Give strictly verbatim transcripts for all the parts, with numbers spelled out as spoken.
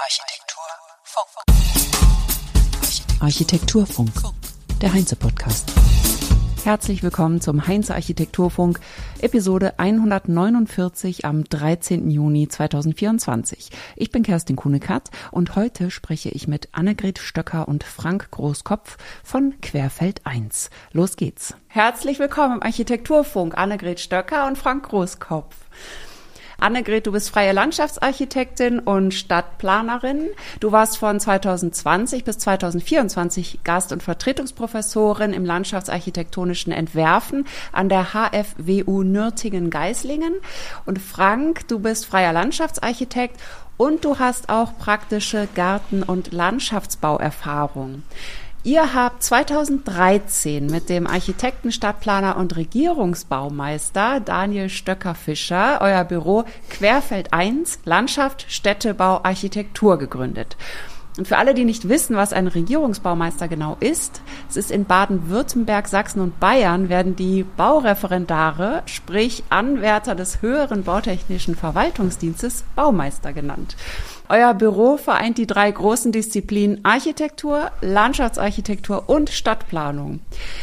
Architekturfunk. Architekturfunk, der Heinze-Podcast. Herzlich willkommen zum Heinze Architekturfunk, Episode hundertneunundvierzig am dreizehnten Juni zweitausendvierundzwanzig. Ich bin Kerstin Kuhnekert und heute spreche ich mit Annegret Stöcker und Frank Großkopf von Querfeld eins. Los geht's. Herzlich willkommen im Architekturfunk, Annegret Stöcker und Frank Großkopf. Annegret, du bist freie Landschaftsarchitektin und Stadtplanerin. Du warst von zweitausendzwanzig bis zweitausendvierundzwanzig Gast- und Vertretungsprofessorin im landschaftsarchitektonischen Entwerfen an der H F W U Nürtingen-Geislingen. Und Frank, du bist freier Landschaftsarchitekt und du hast auch praktische Garten- und Landschaftsbauerfahrung. Ihr habt zweitausenddreizehn mit dem Architekten, Stadtplaner und Regierungsbaumeister Daniel Stöcker-Fischer euer Büro Querfeld eins Landschaft, Städtebau, Architektur gegründet. Und für alle, die nicht wissen, was ein Regierungsbaumeister genau ist, es ist in Baden-Württemberg, Sachsen und Bayern werden die Baureferendare, sprich Anwärter des höheren bautechnischen Verwaltungsdienstes, Baumeister genannt. Euer Büro vereint die drei großen Disziplinen Architektur, Landschaftsarchitektur und Stadtplanung.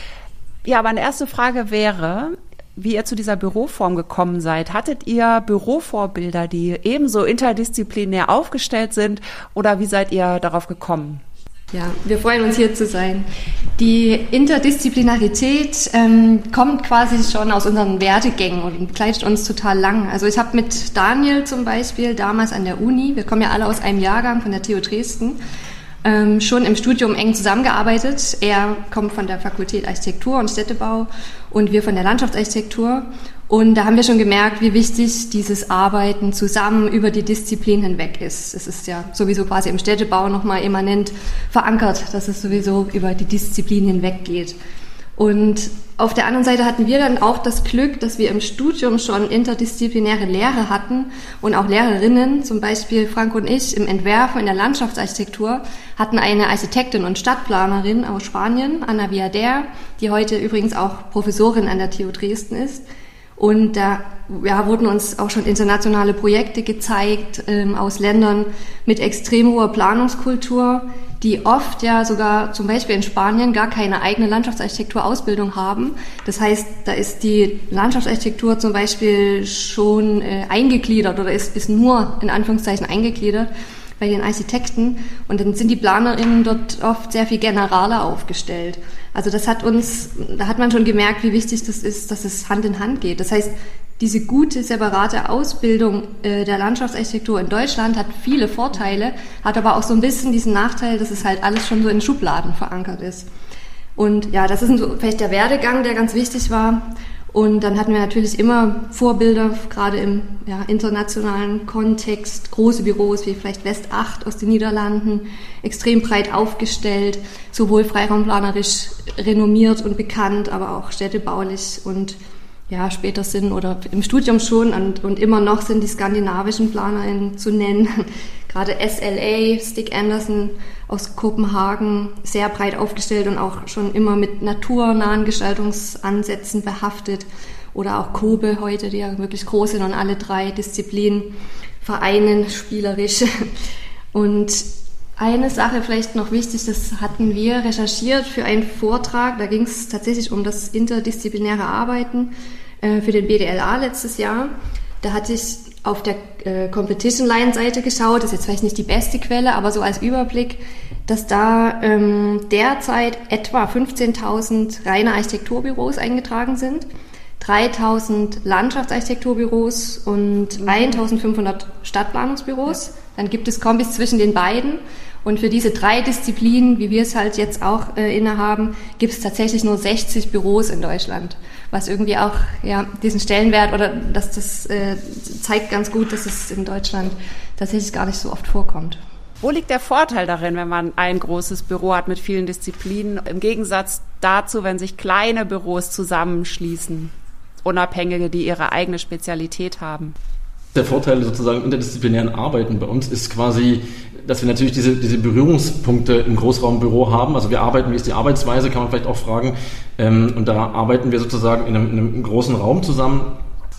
Ja, meine erste Frage wäre, wie ihr zu dieser Büroform gekommen seid. Hattet ihr Bürovorbilder, die ebenso interdisziplinär aufgestellt sind, oder wie seid ihr darauf gekommen? Ja, wir freuen uns, hier zu sein. Die Interdisziplinarität ähm, kommt quasi schon aus unseren Werdegängen und begleitet uns total lang. Also ich habe mit Daniel zum Beispiel damals an der Uni, wir kommen ja alle aus einem Jahrgang von der T U Dresden, ähm, schon im Studium eng zusammengearbeitet. Er kommt von der Fakultät Architektur und Städtebau und wir von der Landschaftsarchitektur. Und da haben wir schon gemerkt, wie wichtig dieses Arbeiten zusammen über die Disziplin hinweg ist. Es ist ja sowieso quasi im Städtebau nochmal immanent verankert, dass es sowieso über die Disziplin hinweg geht. Und auf der anderen Seite hatten wir dann auch das Glück, dass wir im Studium schon interdisziplinäre Lehre hatten und auch Lehrerinnen, zum Beispiel Frank und ich im Entwerfen in der Landschaftsarchitektur, hatten eine Architektin und Stadtplanerin aus Spanien, Ana Viader, die heute übrigens auch Professorin an der T U Dresden ist. Und da ja, wurden uns auch schon internationale Projekte gezeigt ähm, aus Ländern mit extrem hoher Planungskultur, die oft ja sogar zum Beispiel in Spanien gar keine eigene Landschaftsarchitektur-Ausbildung haben. Das heißt, da ist die Landschaftsarchitektur zum Beispiel schon äh, eingegliedert oder ist, ist nur in Anführungszeichen eingegliedert bei den Architekten, und dann sind die PlanerInnen dort oft sehr viel generaler aufgestellt. Also das hat uns, da hat man schon gemerkt, wie wichtig das ist, dass es Hand in Hand geht. Das heißt, diese gute, separate Ausbildung äh, der Landschaftsarchitektur in Deutschland hat viele Vorteile, hat aber auch so ein bisschen diesen Nachteil, dass es halt alles schon so in Schubladen verankert ist. Und ja, das ist so vielleicht der Werdegang, der ganz wichtig war. Und dann hatten wir natürlich immer Vorbilder, gerade im ja, internationalen Kontext, große Büros wie vielleicht West acht aus den Niederlanden, extrem breit aufgestellt, sowohl freiraumplanerisch renommiert und bekannt, aber auch städtebaulich und ja, später sind oder im Studium schon und, und immer noch sind die skandinavischen PlanerInnen zu nennen. Gerade S L A, Stig Andersen aus Kopenhagen, sehr breit aufgestellt und auch schon immer mit naturnahen Gestaltungsansätzen behaftet. Oder auch Kobe heute, die ja wirklich groß sind und alle drei Disziplinen vereinen, spielerisch. Und eine Sache vielleicht noch wichtig, das hatten wir recherchiert für einen Vortrag, da ging es tatsächlich um das interdisziplinäre Arbeiten äh, für den B D L A letztes Jahr. Da hatte ich auf der äh, Competition Line Seite geschaut, das ist jetzt vielleicht nicht die beste Quelle, aber so als Überblick, dass da ähm, derzeit etwa fünfzehntausend reine Architekturbüros eingetragen sind, dreitausend Landschaftsarchitekturbüros und eintausendfünfhundert Stadtplanungsbüros. Ja. Dann gibt es Kombis zwischen den beiden. Und für diese drei Disziplinen, wie wir es halt jetzt auch äh, innehaben, gibt es tatsächlich nur sechzig Büros in Deutschland. Was irgendwie auch ja diesen Stellenwert oder dass das äh, zeigt ganz gut, dass es in Deutschland tatsächlich gar nicht so oft vorkommt. Wo liegt der Vorteil darin, wenn man ein großes Büro hat mit vielen Disziplinen, im Gegensatz dazu, wenn sich kleine Büros zusammenschließen, Unabhängige, die ihre eigene Spezialität haben? Der Vorteil sozusagen interdisziplinären Arbeiten bei uns ist quasi, dass wir natürlich diese, diese Berührungspunkte im Großraumbüro haben. Also wir arbeiten, wie ist die Arbeitsweise, kann man vielleicht auch fragen. Ähm, und da arbeiten wir sozusagen in einem, in einem großen Raum zusammen.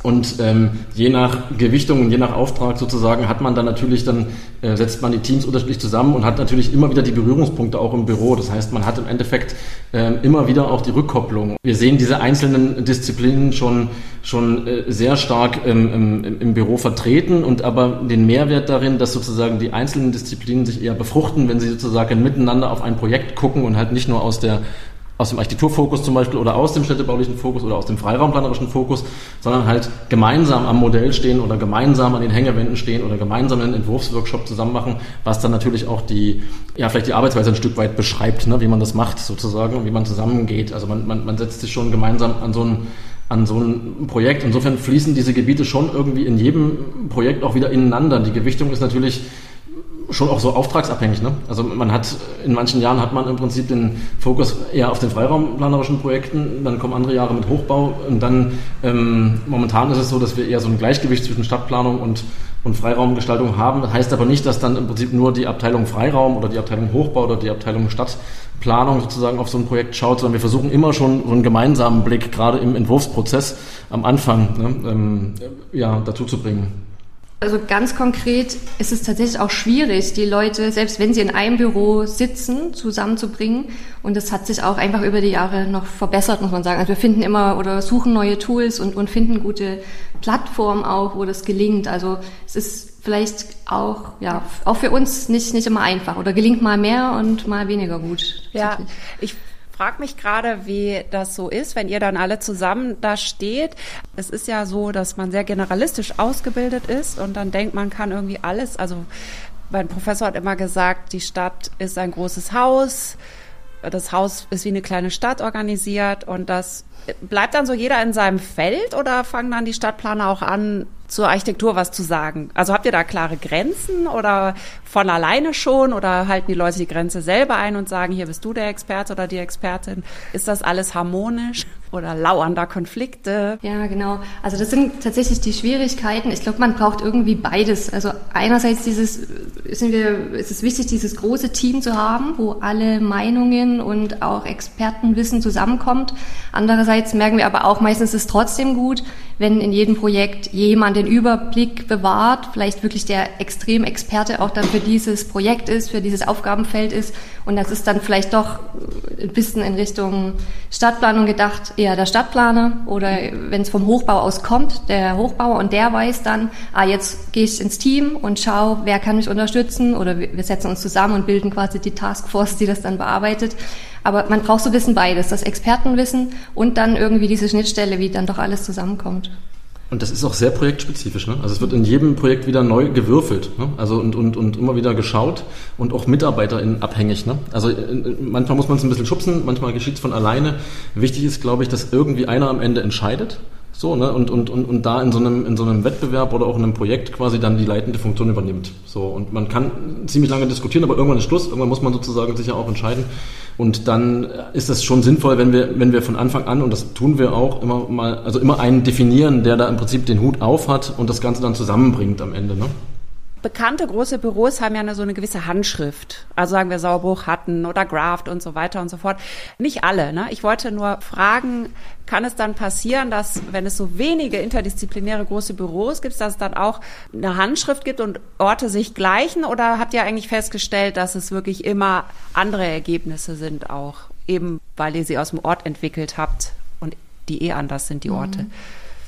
Und ähm, je nach Gewichtung und je nach Auftrag sozusagen hat man dann natürlich, dann äh, setzt man die Teams unterschiedlich zusammen und hat natürlich immer wieder die Berührungspunkte auch im Büro. Das heißt, man hat im Endeffekt äh, immer wieder auch die Rückkopplung. Wir sehen diese einzelnen Disziplinen schon schon äh, sehr stark ähm, im, im Büro vertreten und aber den Mehrwert darin, dass sozusagen die einzelnen Disziplinen sich eher befruchten, wenn sie sozusagen miteinander auf ein Projekt gucken und halt nicht nur aus der aus dem Architekturfokus zum Beispiel oder aus dem städtebaulichen Fokus oder aus dem freiraumplanerischen Fokus, sondern halt gemeinsam am Modell stehen oder gemeinsam an den Hängewänden stehen oder gemeinsam einen Entwurfsworkshop zusammen machen, was dann natürlich auch die, ja vielleicht die Arbeitsweise ein Stück weit beschreibt, ne, wie man das macht sozusagen und wie man zusammengeht. Also man, man, man setzt sich schon gemeinsam an so ein an so ein Projekt. Insofern fließen diese Gebiete schon irgendwie in jedem Projekt auch wieder ineinander. Die Gewichtung ist natürlich schon auch so auftragsabhängig, ne? Also man hat, in manchen Jahren hat man im Prinzip den Fokus eher auf den freiraumplanerischen Projekten, dann kommen andere Jahre mit Hochbau und dann ähm, momentan ist es so, dass wir eher so ein Gleichgewicht zwischen Stadtplanung und, und Freiraumgestaltung haben. Das heißt aber nicht, dass dann im Prinzip nur die Abteilung Freiraum oder die Abteilung Hochbau oder die Abteilung Stadtplanung sozusagen auf so ein Projekt schaut, sondern wir versuchen immer schon so einen gemeinsamen Blick, gerade im Entwurfsprozess am Anfang, ne, ähm, ja, dazu zu bringen. Also ganz konkret ist es tatsächlich auch schwierig, die Leute, selbst wenn sie in einem Büro sitzen, zusammenzubringen. Und das hat sich auch einfach über die Jahre noch verbessert, muss man sagen. Also wir finden immer oder suchen neue Tools und, und finden gute Plattformen auch, wo das gelingt. Also es ist vielleicht auch, ja, auch für uns nicht, nicht immer einfach oder gelingt mal mehr und mal weniger gut. Ja, ich frag mich gerade, wie das so ist, wenn ihr dann alle zusammen da steht. Es ist ja so, dass man sehr generalistisch ausgebildet ist und dann denkt, man kann irgendwie alles. Also mein Professor hat immer gesagt, die Stadt ist ein großes Haus, das Haus ist wie eine kleine Stadt organisiert und das bleibt dann so jeder in seinem Feld oder fangen dann die Stadtplaner auch an, zur Architektur was zu sagen? Also habt ihr da klare Grenzen oder von alleine schon oder halten die Leute die Grenze selber ein und sagen, hier bist du der Experte oder die Expertin? Ist das alles harmonisch oder lauern da Konflikte? Ja, genau. Also das sind tatsächlich die Schwierigkeiten. Ich glaube, man braucht irgendwie beides. Also einerseits dieses, sind wir, ist es wichtig, dieses große Team zu haben, wo alle Meinungen und auch Expertenwissen zusammenkommt. Andererseits merken wir aber auch, meistens ist es trotzdem gut, wenn in jedem Projekt jemand den Überblick bewahrt, vielleicht wirklich der Extremexperte auch dann für dieses Projekt ist, für dieses Aufgabenfeld ist. Und das ist dann vielleicht doch ein bisschen in Richtung Stadtplanung gedacht, eher der Stadtplaner oder wenn es vom Hochbau aus kommt, der Hochbauer und der weiß dann, ah, jetzt gehe ich ins Team und schaue, wer kann mich unterstützen oder wir setzen uns zusammen und bilden quasi die Taskforce, die das dann bearbeitet. Aber man braucht so ein bisschen beides, das Expertenwissen und dann irgendwie diese Schnittstelle, wie dann doch alles zusammenkommt. Und das ist auch sehr projektspezifisch, ne? Also es wird in jedem Projekt wieder neu gewürfelt, ne? Also und, und, und immer wieder geschaut und auch MitarbeiterInnen abhängig, ne? Also manchmal muss man es ein bisschen schubsen, manchmal geschieht es von alleine. Wichtig ist, glaube ich, dass irgendwie einer am Ende entscheidet. So, ne, und, und, und, und da in so einem, in so einem Wettbewerb oder auch in einem Projekt quasi dann die leitende Funktion übernimmt. So, und man kann ziemlich lange diskutieren, aber irgendwann ist Schluss, irgendwann muss man sozusagen sich ja auch entscheiden. Und dann ist es schon sinnvoll, wenn wir, wenn wir von Anfang an, und das tun wir auch, immer mal, also immer einen definieren, der da im Prinzip den Hut auf hat und das Ganze dann zusammenbringt am Ende, ne? Bekannte große Büros haben ja eine, so eine gewisse Handschrift. Also sagen wir Sauerbruch, Hatten oder Graft und so weiter und so fort. Nicht alle, ne? Ich wollte nur fragen, kann es dann passieren, dass, wenn es so wenige interdisziplinäre große Büros gibt, dass es dann auch eine Handschrift gibt und Orte sich gleichen? Oder habt ihr eigentlich festgestellt, dass es wirklich immer andere Ergebnisse sind auch? Eben, weil ihr sie aus dem Ort entwickelt habt und die eh anders sind, die Orte. Mhm.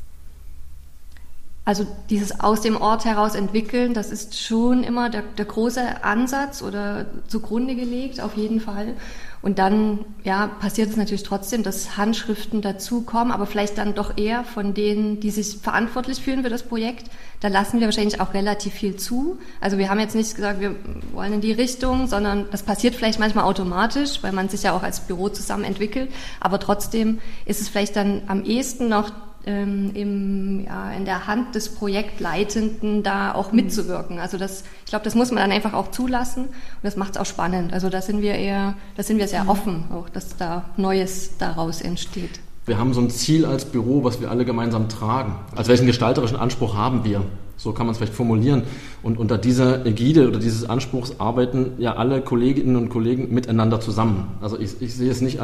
Also dieses aus dem Ort heraus entwickeln, das ist schon immer der, der große Ansatz oder zugrunde gelegt, auf jeden Fall. Und dann ja, passiert es natürlich trotzdem, dass Handschriften dazukommen, aber vielleicht dann doch eher von denen, die sich verantwortlich fühlen für das Projekt. Da lassen wir wahrscheinlich auch relativ viel zu. Also wir haben jetzt nicht gesagt, wir wollen in die Richtung, sondern das passiert vielleicht manchmal automatisch, weil man sich ja auch als Büro zusammen entwickelt. Aber trotzdem ist es vielleicht dann am ehesten noch ähm, im, ja, in der Hand des Projektleitenden da auch mitzuwirken. Also das, ich glaube, das muss man dann einfach auch zulassen und das macht es auch spannend. Also da sind wir eher, da sind wir sehr offen, auch dass da Neues daraus entsteht. Wir haben so ein Ziel als Büro, was wir alle gemeinsam tragen. Also welchen gestalterischen Anspruch haben wir? So kann man es vielleicht formulieren. Und unter dieser Ägide oder dieses Anspruchs arbeiten ja alle Kolleginnen und Kollegen miteinander zusammen. Also ich, ich sehe es nicht als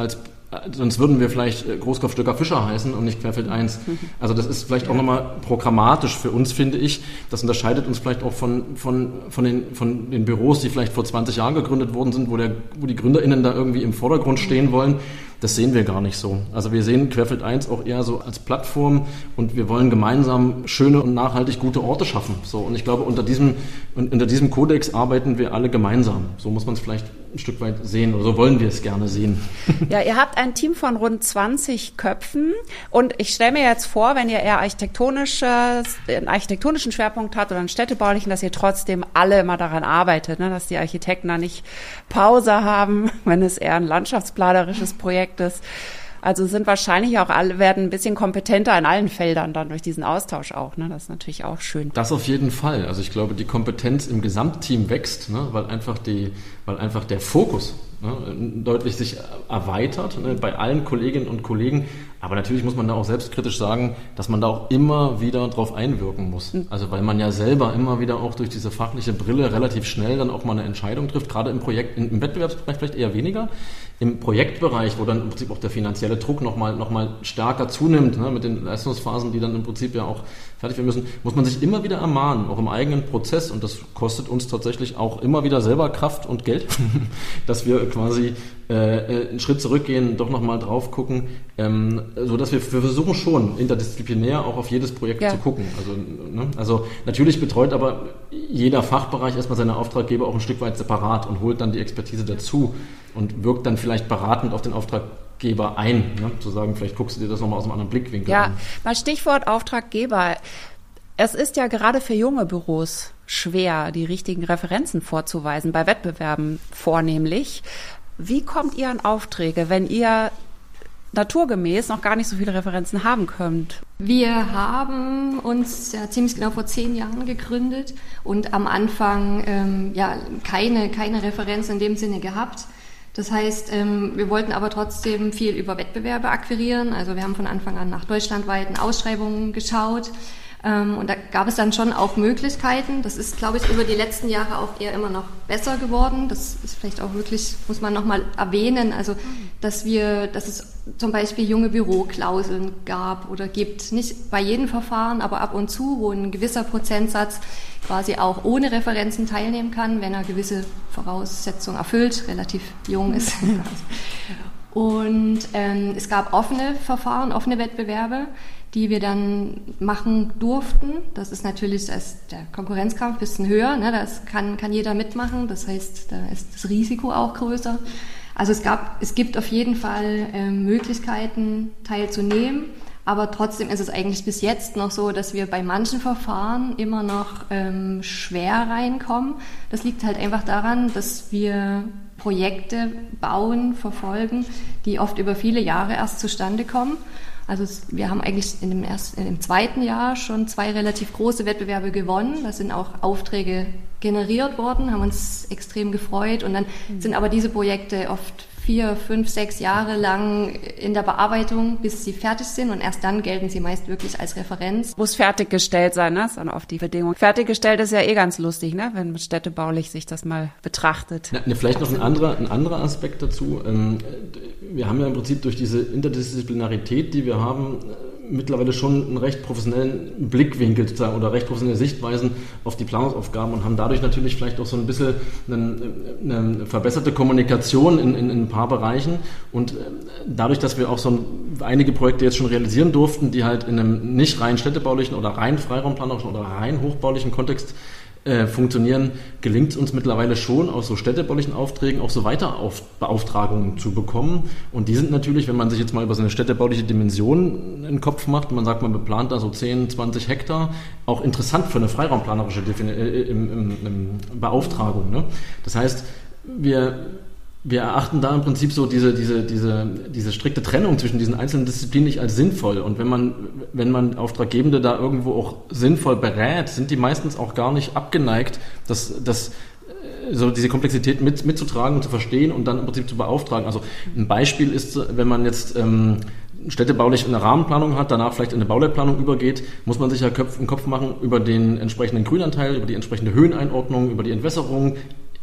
sonst würden wir vielleicht Großkopfstöcker Fischer heißen und nicht Querfeld eins. Also das ist vielleicht auch nochmal programmatisch für uns, finde ich. Das unterscheidet uns vielleicht auch von, von, von, den, von den Büros, die vielleicht vor zwanzig Jahren gegründet worden sind, wo, der, wo die GründerInnen da irgendwie im Vordergrund stehen wollen. Das sehen wir gar nicht so. Also wir sehen Querfeld eins auch eher so als Plattform und wir wollen gemeinsam schöne und nachhaltig gute Orte schaffen. So, und ich glaube, unter diesem, unter diesem Kodex arbeiten wir alle gemeinsam. So muss man es vielleicht ein Stück weit sehen oder so wollen wir es gerne sehen. Ja, ihr habt ein Team von rund zwanzig Köpfen und ich stelle mir jetzt vor, wenn ihr eher architektonisches, einen architektonischen Schwerpunkt habt oder einen städtebaulichen, dass ihr trotzdem alle immer daran arbeitet, ne? Dass die Architekten da nicht Pause haben, wenn es eher ein landschaftsplanerisches Projekt ist. Also sind wahrscheinlich auch alle, werden ein bisschen kompetenter in allen Feldern dann durch diesen Austausch auch. Ne? Das ist natürlich auch schön. Das auf jeden Fall. Also ich glaube, die Kompetenz im Gesamtteam wächst, ne? weil einfach die, weil einfach der Fokus ne? deutlich sich erweitert ne? bei allen Kolleginnen und Kollegen. Aber natürlich muss man da auch selbstkritisch sagen, dass man da auch immer wieder drauf einwirken muss. Also weil man ja selber immer wieder auch durch diese fachliche Brille relativ schnell dann auch mal eine Entscheidung trifft, gerade im Projekt, im Wettbewerbsbereich vielleicht eher weniger. Im Projektbereich, wo dann im Prinzip auch der finanzielle Druck nochmal noch mal stärker zunimmt, ne, mit den Leistungsphasen, die dann im Prinzip ja auch fertig werden müssen, muss man sich immer wieder ermahnen, auch im eigenen Prozess. Und das kostet uns tatsächlich auch immer wieder selber Kraft und Geld, dass wir quasi äh, einen Schritt zurückgehen, doch nochmal drauf gucken, ähm, so dass wir, wir versuchen schon interdisziplinär auch auf jedes Projekt ja. zu gucken. Also, ne, also natürlich betreut aber jeder Fachbereich erstmal seine Auftraggeber auch ein Stück weit separat und holt dann die Expertise dazu und wirkt dann vielleicht beratend auf den Auftraggeber ein, ne? Zu sagen, vielleicht guckst du dir das nochmal aus einem anderen Blickwinkel ja, an. Ja, mal Stichwort Auftraggeber. Es ist ja gerade für junge Büros schwer, die richtigen Referenzen vorzuweisen, bei Wettbewerben vornehmlich. Wie kommt ihr an Aufträge, wenn ihr naturgemäß noch gar nicht so viele Referenzen haben könnt? Wir haben uns ja ziemlich genau vor zehn Jahren gegründet und am Anfang ähm, ja keine, keine Referenz in dem Sinne gehabt. Das heißt, ähm, wir wollten aber trotzdem viel über Wettbewerbe akquirieren. Also wir haben von Anfang an nach deutschlandweiten Ausschreibungen geschaut. Ähm, und da gab es dann schon auch Möglichkeiten. Das ist, glaube ich, über die letzten Jahre auch eher immer noch besser geworden. Das ist vielleicht auch wirklich, muss man nochmal erwähnen, also dass wir, dass es zum Beispiel junge Büroklauseln gab oder gibt. Nicht bei jedem Verfahren, aber ab und zu, wo ein gewisser Prozentsatz quasi auch ohne Referenzen teilnehmen kann, wenn er gewisse Voraussetzungen erfüllt, relativ jung ist. Und ähm, es gab offene Verfahren, offene Wettbewerbe, die wir dann machen durften. Das ist natürlich als der Konkurrenzkampf ein bisschen höher, ne? Das kann, kann jeder mitmachen, das heißt, da ist das Risiko auch größer. Also es gab, es gibt auf jeden Fall ähm, Möglichkeiten teilzunehmen, aber trotzdem ist es eigentlich bis jetzt noch so, dass wir bei manchen Verfahren immer noch ähm, schwer reinkommen. Das liegt halt einfach daran, dass wir Projekte bauen, verfolgen, die oft über viele Jahre erst zustande kommen. Also es, wir haben eigentlich in dem ersten, in dem zweiten Jahr schon zwei relativ große Wettbewerbe gewonnen. Da sind auch Aufträge generiert worden, haben uns extrem gefreut. Und dann mhm. sind aber diese Projekte oft vier, fünf, sechs Jahre lang in der Bearbeitung, bis sie fertig sind. Und erst dann gelten sie meist wirklich als Referenz. Muss fertiggestellt sein, ne? Das ist dann oft die Bedingung. Fertiggestellt ist ja eh ganz lustig, ne? Wenn städtebaulich sich das mal betrachtet. Ja, vielleicht noch ein anderer, ein anderer Aspekt dazu. Wir haben ja im Prinzip durch diese Interdisziplinarität, die wir haben, mittlerweile schon einen recht professionellen Blickwinkel sozusagen oder recht professionelle Sichtweisen auf die Planungsaufgaben und haben dadurch natürlich vielleicht auch so ein bisschen eine, eine verbesserte Kommunikation in, in, in ein paar Bereichen und dadurch, dass wir auch so ein, einige Projekte jetzt schon realisieren durften, die halt in einem nicht rein städtebaulichen oder rein freiraumplanerischen oder rein hochbaulichen Kontext Äh, funktionieren, gelingt es uns mittlerweile schon, aus so städtebaulichen Aufträgen auch so Weiterbeauftragungen zu bekommen. Und die sind natürlich, wenn man sich jetzt mal über so eine städtebauliche Dimension in den Kopf macht, man sagt, man beplant da so zehn, zwanzig Hektar, auch interessant für eine freiraumplanerische Defin- äh, im, im, im Beauftragung. Ne? Das heißt, wir Wir erachten da im Prinzip so diese, diese, diese, diese strikte Trennung zwischen diesen einzelnen Disziplinen nicht als sinnvoll. Und wenn man, wenn man Auftraggebende da irgendwo auch sinnvoll berät, sind die meistens auch gar nicht abgeneigt, das, das, so diese Komplexität mit, mitzutragen und zu verstehen und dann im Prinzip zu beauftragen. Also ein Beispiel ist, wenn man jetzt ähm, städtebaulich eine Rahmenplanung hat, danach vielleicht in eine Bauleitplanung übergeht, muss man sich ja Köpf, im Kopf machen über den entsprechenden Grünanteil, über die entsprechende Höheneinordnung, über die Entwässerung,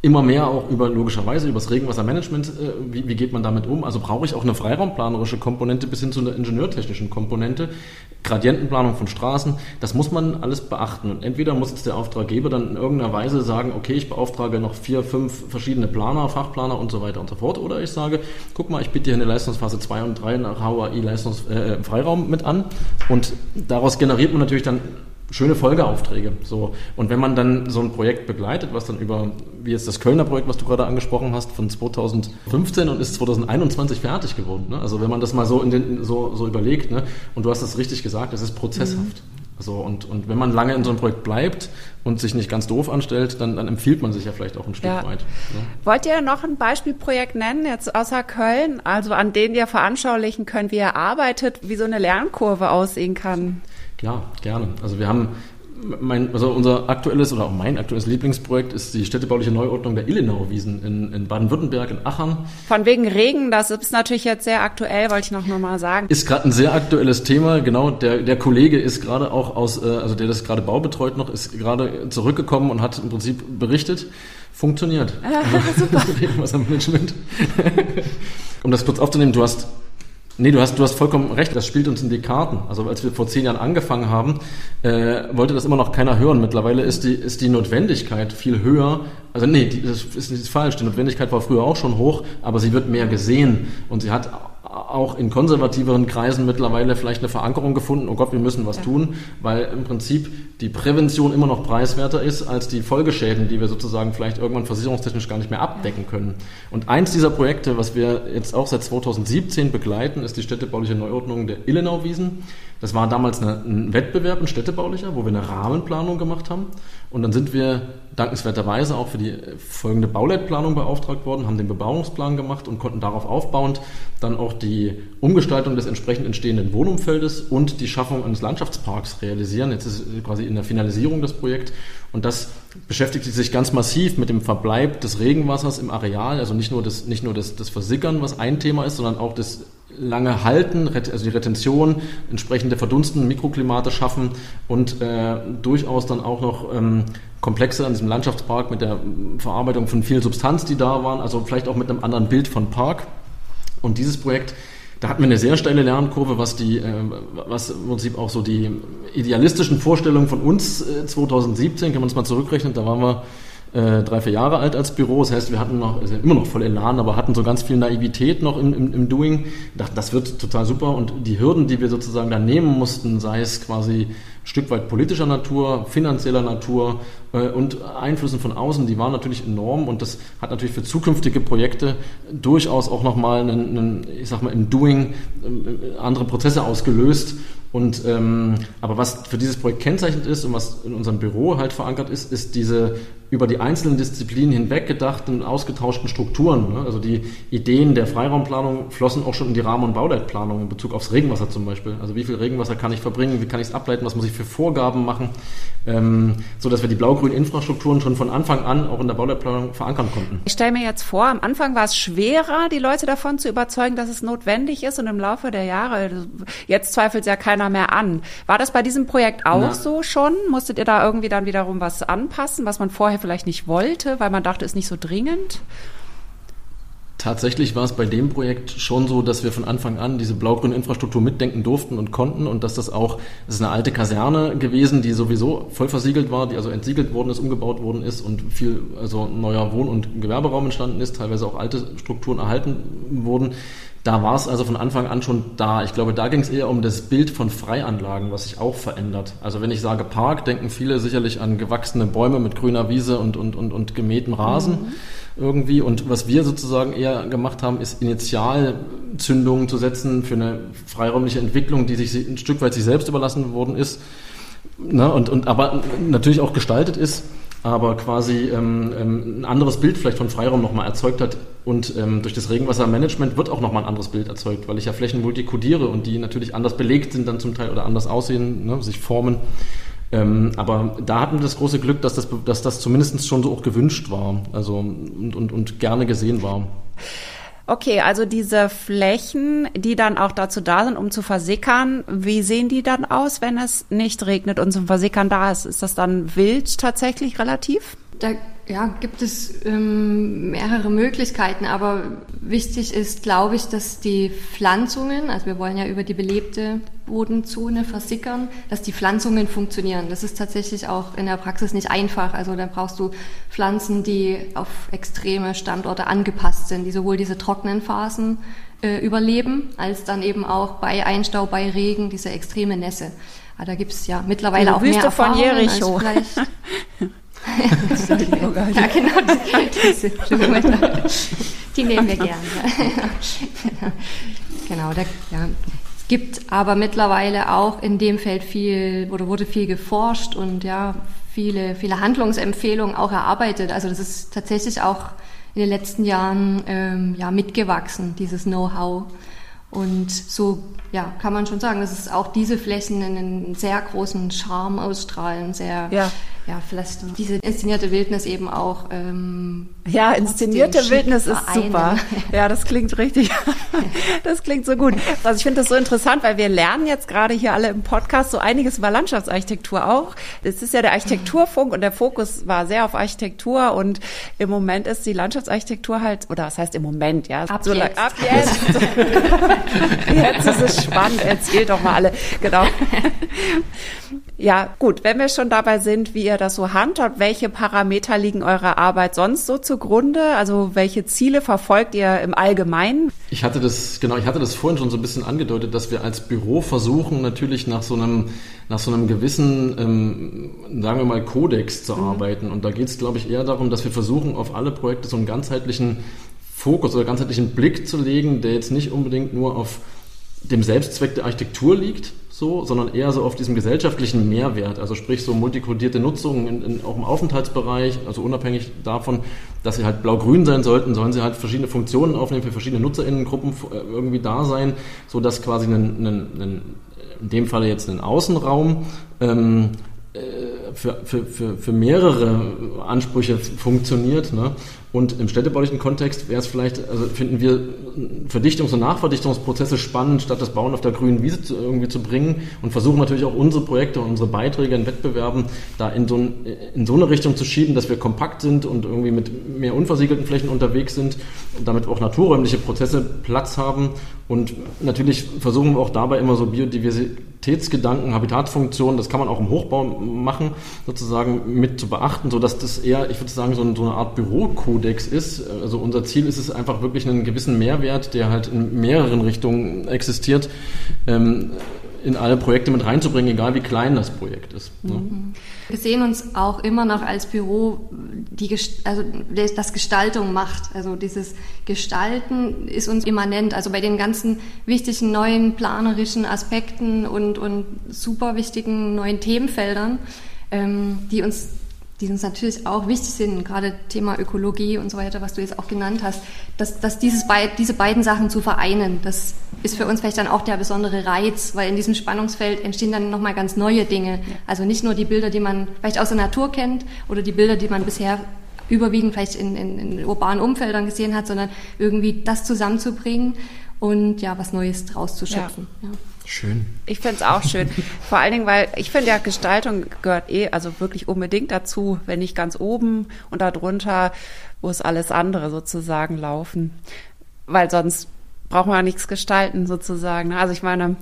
immer mehr auch über, logischerweise, über das Regenwassermanagement, äh, wie, wie geht man damit um? Also brauche ich auch eine freiraumplanerische Komponente bis hin zu einer ingenieurtechnischen Komponente, Gradientenplanung von Straßen, das muss man alles beachten. Und entweder muss jetzt der Auftraggeber dann in irgendeiner Weise sagen, okay, ich beauftrage noch vier, fünf verschiedene Planer, Fachplaner und so weiter und so fort, oder ich sage, guck mal, ich biete dir in der Leistungsphase zwei und drei nach H U A I Leistungs, äh, Freiraum mit an, und daraus generiert man natürlich dann schöne Folgeaufträge. So. Und wenn man dann so ein Projekt begleitet, was dann über, wie jetzt das Kölner Projekt, was du gerade angesprochen hast, von zweitausendfünfzehn und ist zweitausendeinundzwanzig fertig geworden. Ne? Also wenn man das mal so in den, so, so überlegt, ne? Und du hast das richtig gesagt, es ist prozesshaft. Mhm. Also und, und wenn man lange in so einem Projekt bleibt und sich nicht ganz doof anstellt, dann, dann empfiehlt man sich ja vielleicht auch ein Stück ja. weit. Ne? Wollt ihr noch ein Beispielprojekt nennen, jetzt außer Köln, also an denen ihr veranschaulichen könnt, wie ihr arbeitet, wie so eine Lernkurve aussehen kann? Ja, gerne. Also wir haben, mein, also unser aktuelles oder auch mein aktuelles Lieblingsprojekt ist die städtebauliche Neuordnung der Illenauwiesen in, in Baden-Württemberg, in Achern. Von wegen Regen, das ist natürlich jetzt sehr aktuell, wollte ich noch nur mal sagen. Ist gerade ein sehr aktuelles Thema, genau. Der, der Kollege ist gerade auch aus, also der das gerade baubetreut noch, ist gerade zurückgekommen und hat im Prinzip berichtet, funktioniert. Ah, super. Regenwassermanagement. Um das kurz aufzunehmen, du hast Nee, du hast, du hast vollkommen recht, das spielt uns in die Karten. Also als wir vor zehn Jahren angefangen haben, äh, wollte das immer noch keiner hören. Mittlerweile ist die, ist die Notwendigkeit viel höher. Also nee, die, das ist nicht falsch. Die Notwendigkeit war früher auch schon hoch, aber sie wird mehr gesehen. Und sie hat auch in konservativeren Kreisen mittlerweile vielleicht eine Verankerung gefunden, oh Gott, wir müssen was ja. tun, weil im Prinzip die Prävention immer noch preiswerter ist als die Folgeschäden, die wir sozusagen vielleicht irgendwann versicherungstechnisch gar nicht mehr abdecken können. Und eins dieser Projekte, was wir jetzt auch seit zweitausendsiebzehn begleiten, ist die städtebauliche Neuordnung der Illenauwiesen. Das war damals eine, ein Wettbewerb, ein städtebaulicher, wo wir eine Rahmenplanung gemacht haben. Und dann sind wir dankenswerterweise auch für die folgende Bauleitplanung beauftragt worden, haben den Bebauungsplan gemacht und konnten darauf aufbauend dann auch die Umgestaltung des entsprechend entstehenden Wohnumfeldes und die Schaffung eines Landschaftsparks realisieren. Jetzt ist quasi in der Finalisierung das Projekt. Und das beschäftigt sich ganz massiv mit dem Verbleib des Regenwassers im Areal, also nicht nur das, nicht nur das, das Versickern, was ein Thema ist, sondern auch das lange Halten, also die Retention, entsprechende Verdunsten, Mikroklimate schaffen und äh, durchaus dann auch noch ähm, Komplexe an diesem Landschaftspark mit der Verarbeitung von viel Substanz, die da waren, also vielleicht auch mit einem anderen Bild von Park. Und dieses Projekt, da hatten wir eine sehr steile Lernkurve, was die, äh, was im Prinzip auch so die idealistischen Vorstellungen von uns äh, zweitausendsiebzehn, kann man uns mal zurückrechnen, da waren wir äh, drei, vier Jahre alt als Büro. Das heißt, wir hatten noch, also immer noch voll Elan, aber hatten so ganz viel Naivität noch im, im, im Doing. Wir dachten, das wird total super. Und die Hürden, die wir sozusagen da nehmen mussten, sei es quasi ein Stück weit politischer Natur, finanzieller Natur äh, und Einflüssen von außen, die waren natürlich enorm, und das hat natürlich für zukünftige Projekte durchaus auch nochmal einen, einen, ich sag mal, im Doing äh, andere Prozesse ausgelöst. Und ähm, aber was für dieses Projekt kennzeichnend ist und was in unserem Büro halt verankert ist, ist diese über die einzelnen Disziplinen hinweg gedachten, ausgetauschten Strukturen. Ne? Also die Ideen der Freiraumplanung flossen auch schon in die Rahmen- und Bauleitplanung in Bezug aufs Regenwasser zum Beispiel. Also wie viel Regenwasser kann ich verbringen, wie kann ich es ableiten, was muss ich für Vorgaben machen, ähm, so dass wir die blau-grünen Infrastrukturen schon von Anfang an auch in der Bauleitplanung verankern konnten. Ich stelle mir jetzt vor, am Anfang war es schwerer, die Leute davon zu überzeugen, dass es notwendig ist, und im Laufe der Jahre, jetzt zweifelt ja keiner mehr an. War das bei diesem Projekt auch Na. so schon? Musstet ihr da irgendwie dann wiederum was anpassen, was man vorher vielleicht nicht wollte, weil man dachte, ist nicht so dringend? Tatsächlich war es bei dem Projekt schon so, dass wir von Anfang an diese blau-grüne Infrastruktur mitdenken durften und konnten, und dass das auch, das ist eine alte Kaserne gewesen, die sowieso voll versiegelt war, die also entsiegelt worden ist, umgebaut worden ist und viel, also neuer Wohn- und Gewerberaum entstanden ist, teilweise auch alte Strukturen erhalten wurden. Da war es also von Anfang an schon da. Ich glaube, da ging es eher um das Bild von Freianlagen, was sich auch verändert. Also wenn ich sage Park, denken viele sicherlich an gewachsene Bäume mit grüner Wiese und, und, und, und gemähtem Rasen. Mhm. Irgendwie. Und was wir sozusagen eher gemacht haben, ist Initialzündungen zu setzen für eine freiräumliche Entwicklung, die sich ein Stück weit sich selbst überlassen worden ist, ne? und, und aber natürlich auch gestaltet ist, aber quasi ähm, ein anderes Bild vielleicht von Freiraum nochmal erzeugt hat. Und ähm, durch das Regenwassermanagement wird auch nochmal ein anderes Bild erzeugt, weil ich ja Flächen multikodiere und die natürlich anders belegt sind dann zum Teil oder anders aussehen, ne? sich formen. Ähm, aber da hatten wir das große Glück, dass das, dass das zumindest schon so auch gewünscht war, also und, und, und gerne gesehen war. Okay, also diese Flächen, die dann auch dazu da sind, um zu versickern, wie sehen die dann aus, wenn es nicht regnet und zum Versickern da ist? Ist das dann wild tatsächlich relativ? Da ja, gibt es ähm, mehrere Möglichkeiten, aber wichtig ist, glaube ich, dass die Pflanzungen, also wir wollen ja über die belebte Bodenzone versickern, dass die Pflanzungen funktionieren. Das ist tatsächlich auch in der Praxis nicht einfach. Also dann brauchst du Pflanzen, die auf extreme Standorte angepasst sind, die sowohl diese trockenen Phasen äh, überleben, als dann eben auch bei Einstau, bei Regen, diese extreme Nässe. Aber da gibt es ja mittlerweile die auch Wüste mehr Erfahrungen von Jericho. als vielleicht... ja, genau, diese Blume, die nehmen wir gern. Ja. Genau, da, ja. Es gibt aber mittlerweile auch in dem Feld viel, oder wurde viel geforscht und ja, viele, viele Handlungsempfehlungen auch erarbeitet. Also das ist tatsächlich auch in den letzten Jahren ähm, ja, mitgewachsen, dieses Know-how. Und so ja, kann man schon sagen, dass es auch diese Flächen einen sehr großen Charme ausstrahlen, sehr, ja, ja vielleicht diese inszenierte Wildnis eben auch. Ähm, ja, inszenierte Wildnis ist super. Ja, das klingt richtig, das klingt so gut. Also ich finde das so interessant, weil wir lernen jetzt gerade hier alle im Podcast so einiges über Landschaftsarchitektur auch. Das ist ja der Architekturfunk und der Fokus war sehr auf Architektur und im Moment ist die Landschaftsarchitektur halt, oder was heißt im Moment, ja? Ab so jetzt. Ab jetzt. Jetzt ist es spannend, erzählt doch mal alle. Genau. Ja, gut, wenn wir schon dabei sind, wie ihr das so handhabt, welche Parameter liegen eurer Arbeit sonst so zugrunde? Also welche Ziele verfolgt ihr im Allgemeinen? Ich hatte das, genau, ich hatte das vorhin schon so ein bisschen angedeutet, dass wir als Büro versuchen, natürlich nach so einem, nach so einem gewissen, ähm, sagen wir mal, Kodex zu mhm. arbeiten. Und da geht es, glaube ich, eher darum, dass wir versuchen, auf alle Projekte so einen ganzheitlichen Fokus oder ganzheitlichen Blick zu legen, der jetzt nicht unbedingt nur auf dem Selbstzweck der Architektur liegt, so, sondern eher so auf diesem gesellschaftlichen Mehrwert, also sprich so multikodierte Nutzung in, in, auch im Aufenthaltsbereich, also unabhängig davon, dass sie halt blau-grün sein sollten, sollen sie halt verschiedene Funktionen aufnehmen, für verschiedene NutzerInnengruppen irgendwie da sein, so dass quasi einen, einen, einen, in dem Falle jetzt einen Außenraum ähm, Für, für, für, für mehrere Ansprüche funktioniert. Ne? Und im städtebaulichen Kontext wäre es vielleicht, also finden wir Verdichtungs- und Nachverdichtungsprozesse spannend, statt das Bauen auf der grünen Wiese zu, irgendwie zu bringen und versuchen natürlich auch unsere Projekte und unsere Beiträge in Wettbewerben da in so, ein, in so eine Richtung zu schieben, dass wir kompakt sind und irgendwie mit mehr unversiegelten Flächen unterwegs sind und damit auch naturräumliche Prozesse Platz haben. Und natürlich versuchen wir auch dabei immer so Biodiversitätsgedanken, Habitatfunktionen, das kann man auch im Hochbau machen, sozusagen mit zu beachten, sodass das eher, ich würde sagen, so eine Art Bürokodex ist. Also unser Ziel ist es einfach wirklich einen gewissen Mehrwert, der halt in mehreren Richtungen existiert, ähm, in alle Projekte mit reinzubringen, egal wie klein das Projekt ist. Ne? Wir sehen uns auch immer noch als Büro, die, also das Gestaltung macht. Also dieses Gestalten ist uns immanent. Also bei den ganzen wichtigen neuen planerischen Aspekten und, und super wichtigen neuen Themenfeldern, ähm, die uns die uns natürlich auch wichtig sind, gerade Thema Ökologie und so weiter, was du jetzt auch genannt hast, dass, dass dieses Be- diese beiden Sachen zu vereinen, das ist für uns vielleicht dann auch der besondere Reiz, weil in diesem Spannungsfeld entstehen dann nochmal ganz neue Dinge. Also nicht nur die Bilder, die man vielleicht aus der Natur kennt oder die Bilder, die man bisher überwiegend vielleicht in, in, in urbanen Umfeldern gesehen hat, sondern irgendwie das zusammenzubringen und ja, was Neues draus zu schöpfen. Ja. Ja. Schön. Ich finde es auch schön. Vor allen Dingen, weil ich finde ja, Gestaltung gehört eh, also wirklich unbedingt dazu, wenn nicht ganz oben und darunter muss alles andere sozusagen laufen. Weil sonst braucht man ja nichts gestalten sozusagen. Also ich meine,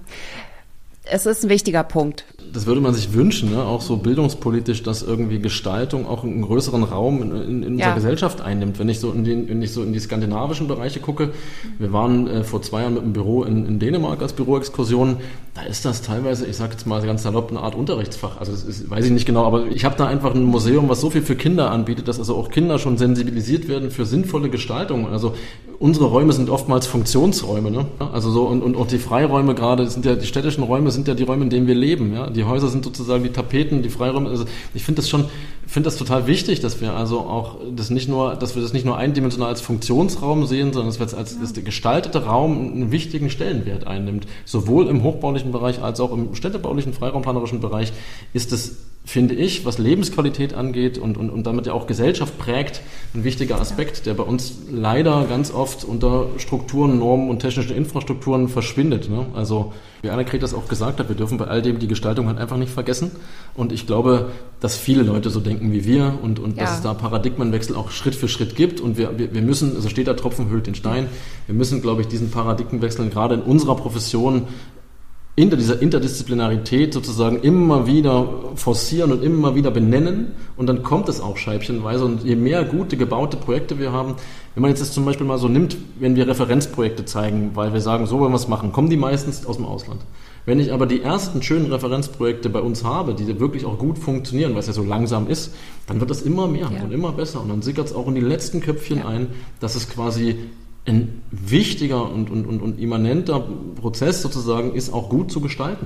es ist ein wichtiger Punkt. Das würde man sich wünschen, ne? Auch so bildungspolitisch, dass irgendwie Gestaltung auch einen größeren Raum in, in, in unserer ja. Gesellschaft einnimmt. Wenn ich so in die, wenn ich so in die skandinavischen Bereiche gucke, wir waren äh, vor zwei Jahren mit einem Büro in, in Dänemark als Büroexkursion, da ist das teilweise, ich sage jetzt mal ganz salopp, eine Art Unterrichtsfach. Also das ist, weiß ich nicht genau, aber ich habe da einfach ein Museum, was so viel für Kinder anbietet, dass also auch Kinder schon sensibilisiert werden für sinnvolle Gestaltung. Also unsere Räume sind oftmals Funktionsräume, ne? Also so und, und auch die Freiräume gerade, sind ja die städtischen Räume sind ja die Räume, in denen wir leben, ja. Die Häuser sind sozusagen die Tapeten, die Freiräume. Also ich finde das schon, finde das total wichtig, dass wir also auch das nicht nur, dass wir das nicht nur eindimensional als Funktionsraum sehen, sondern dass wir es als ja. dass der gestaltete Raum einen wichtigen Stellenwert einnimmt. Sowohl im hochbaulichen Bereich als auch im städtebaulichen, freiraumplanerischen Bereich ist es, finde ich, was Lebensqualität angeht und, und, und damit ja auch Gesellschaft prägt, ein wichtiger Aspekt, der bei uns leider ganz oft unter Strukturen, Normen und technischen Infrastrukturen verschwindet. Ne? Also wie Annegret das auch gesagt hat, wir dürfen bei all dem die Gestaltung halt einfach nicht vergessen. Und ich glaube, dass viele Leute so denken. denken wie wir und, und ja. dass es da Paradigmenwechsel auch Schritt für Schritt gibt und wir, wir, wir müssen, also steht da Tropfen höhlt den Stein, wir müssen, glaube ich, diesen Paradigmenwechsel gerade in unserer Profession hinter dieser Interdisziplinarität sozusagen immer wieder forcieren und immer wieder benennen und dann kommt es auch scheibchenweise und je mehr gute, gebaute Projekte wir haben, wenn man jetzt das zum Beispiel mal so nimmt, wenn wir Referenzprojekte zeigen, weil wir sagen, so wollen wir es machen, kommen die meistens aus dem Ausland. Wenn ich aber die ersten schönen Referenzprojekte bei uns habe, die wirklich auch gut funktionieren, weil es ja so langsam ist, dann wird das immer mehr ja. und immer besser und dann sickert es auch in die letzten Köpfchen ja. ein, dass es quasi ein wichtiger und, und, und, und immanenter Prozess sozusagen ist, auch gut zu gestalten.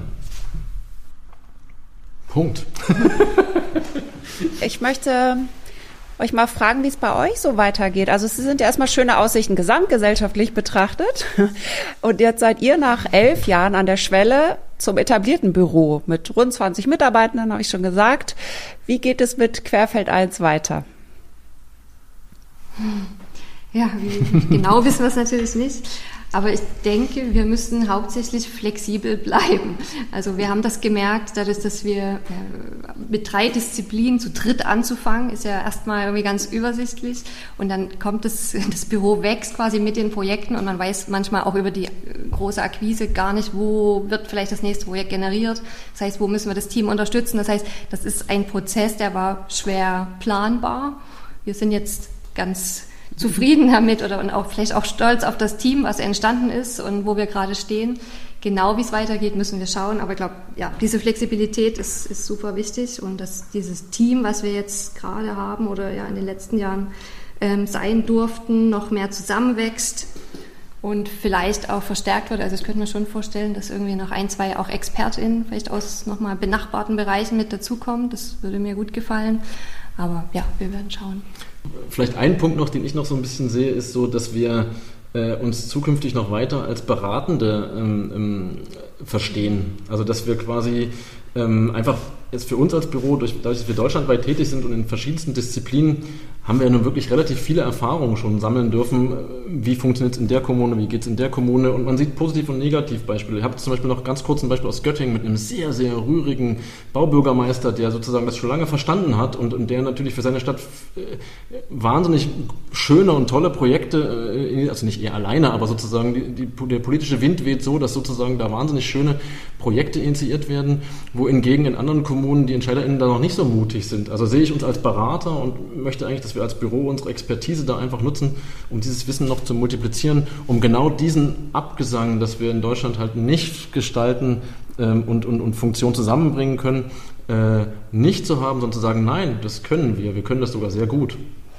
Punkt. Ich möchte euch mal fragen, wie es bei euch so weitergeht. Also es sind ja erstmal schöne Aussichten gesamtgesellschaftlich betrachtet. Und jetzt seid ihr nach elf Jahren an der Schwelle zum etablierten Büro mit rund zwanzig Mitarbeitenden, habe ich schon gesagt. Wie geht es mit Querfeld eins weiter? Ja, genau wissen wir es natürlich nicht. Aber ich denke, wir müssen hauptsächlich flexibel bleiben. Also wir haben das gemerkt, dadurch, dass wir mit drei Disziplinen zu dritt anzufangen, ist ja erstmal irgendwie ganz übersichtlich. Und dann kommt das, das Büro wächst quasi mit den Projekten und man weiß manchmal auch über die große Akquise gar nicht, wo wird vielleicht das nächste Projekt generiert. Das heißt, wo müssen wir das Team unterstützen? Das heißt, das ist ein Prozess, der war schwer planbar. Wir sind jetzt ganz zufrieden damit oder und auch vielleicht auch stolz auf das Team, was entstanden ist und wo wir gerade stehen. Genau wie es weitergeht, müssen wir schauen. Aber ich glaube, ja, diese Flexibilität ist, ist super wichtig und dass dieses Team, was wir jetzt gerade haben oder ja in den letzten Jahren ähm, sein durften, noch mehr zusammenwächst und vielleicht auch verstärkt wird. Also ich könnte mir schon vorstellen, dass irgendwie noch ein, zwei auch ExpertInnen vielleicht aus nochmal benachbarten Bereichen mit dazukommen. Das würde mir gut gefallen. Aber ja, wir werden schauen. Vielleicht ein Punkt noch, den ich noch so ein bisschen sehe, ist so, dass wir äh, uns zukünftig noch weiter als Beratende ähm, ähm, verstehen. Also dass wir quasi ähm, einfach jetzt für uns als Büro, durch, dadurch, dass wir deutschlandweit tätig sind und in verschiedensten Disziplinen, haben wir ja nun wirklich relativ viele Erfahrungen schon sammeln dürfen. Wie funktioniert es in der Kommune, wie geht es in der Kommune? Und man sieht Positiv- und Negativbeispiele. Ich habe zum Beispiel noch ganz kurz ein Beispiel aus Göttingen mit einem sehr, sehr rührigen Baubürgermeister, der sozusagen das schon lange verstanden hat und, und der natürlich für seine Stadt wahnsinnig schöne und tolle Projekte, also nicht er alleine, aber sozusagen die, die, der politische Wind weht so, dass sozusagen da wahnsinnig schöne Projekte initiiert werden, wo hingegen in anderen Kommunen die EntscheiderInnen da noch nicht so mutig sind. Also sehe ich uns als Berater und möchte eigentlich, dass wir als Büro unsere Expertise da einfach nutzen, um dieses Wissen noch zu multiplizieren, um genau diesen Abgesang, dass wir in Deutschland halt nicht gestalten ähm, und, und, und Funktion zusammenbringen können, äh, nicht zu haben, sondern zu sagen, nein, das können wir, wir können das sogar sehr gut.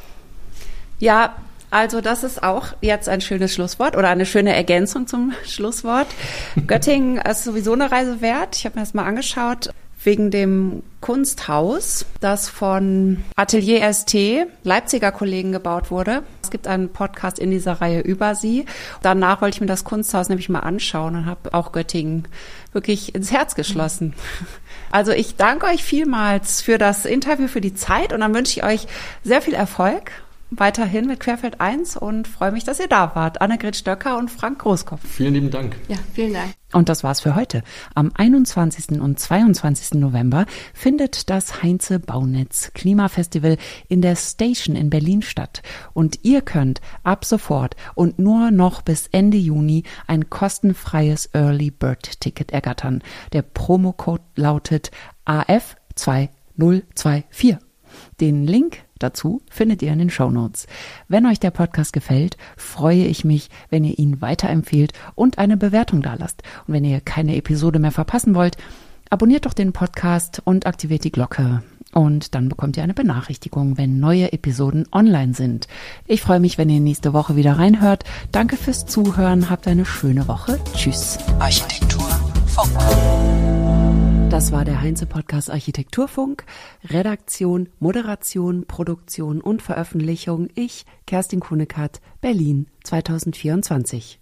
Ja, also das ist auch jetzt ein schönes Schlusswort oder eine schöne Ergänzung zum Schlusswort. Göttingen ist sowieso eine Reise wert. Ich habe mir das mal angeschaut. Wegen dem Kunsthaus, das von Atelier S T, Leipziger Kollegen, gebaut wurde. Es gibt einen Podcast in dieser Reihe über sie. Danach wollte ich mir das Kunsthaus nämlich mal anschauen und habe auch Göttingen wirklich ins Herz geschlossen. Also ich danke euch vielmals für das Interview, für die Zeit und dann wünsche ich euch sehr viel Erfolg weiterhin mit Querfeld eins und freue mich, dass ihr da wart. Annegret Stöcker und Frank Großkopf. Vielen lieben Dank. Ja, vielen Dank. Und das war's für heute. Am einundzwanzigsten und zweiundzwanzigsten November findet das Heinze Baunetz Klimafestival in der Station in Berlin statt. Und ihr könnt ab sofort und nur noch bis Ende Juni ein kostenfreies Early Bird Ticket ergattern. Der Promocode lautet A F zwei null zwei vier. Den Link dazu findet ihr in den Shownotes. Wenn euch der Podcast gefällt, freue ich mich, wenn ihr ihn weiterempfehlt und eine Bewertung dalasst. Und wenn ihr keine Episode mehr verpassen wollt, abonniert doch den Podcast und aktiviert die Glocke. Und dann bekommt ihr eine Benachrichtigung, wenn neue Episoden online sind. Ich freue mich, wenn ihr nächste Woche wieder reinhört. Danke fürs Zuhören. Habt eine schöne Woche. Tschüss. Architektur Funk. Das war der Heinze-Podcast Architekturfunk. Redaktion, Moderation, Produktion und Veröffentlichung. Ich, Kerstin Kuhnekert, Berlin zweitausendvierundzwanzig.